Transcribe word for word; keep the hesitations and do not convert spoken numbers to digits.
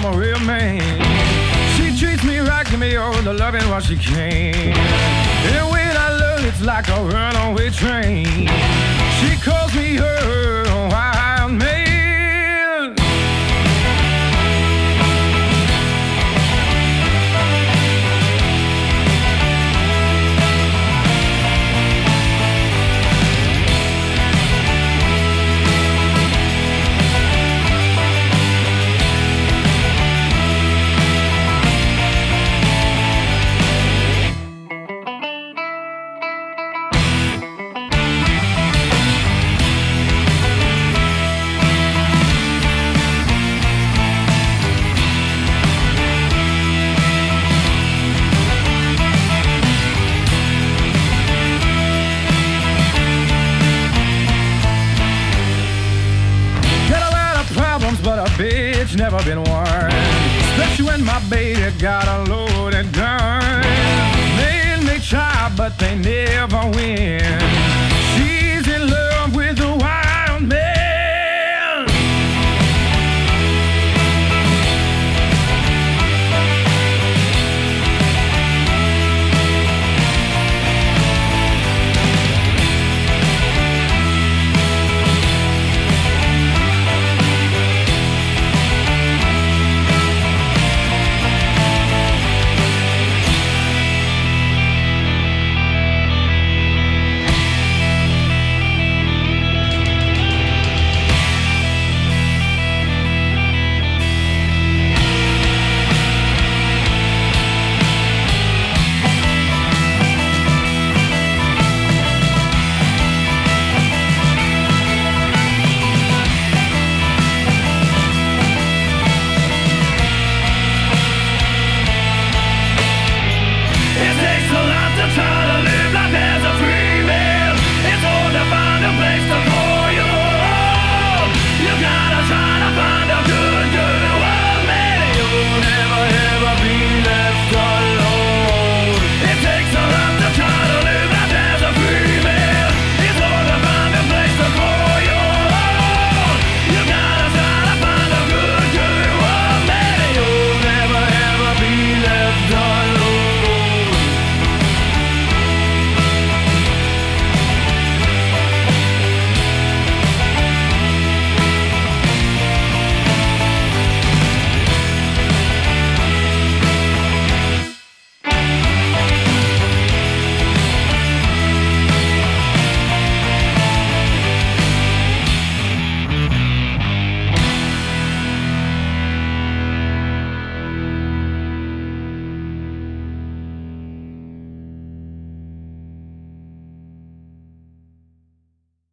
a real man. She treats me right, give me all the loving what she can. And when I love, it's like a runaway train. She calls me her wild man. But a bitch never been one. Especially when my baby got a loaded gun. Men may try, but they never win.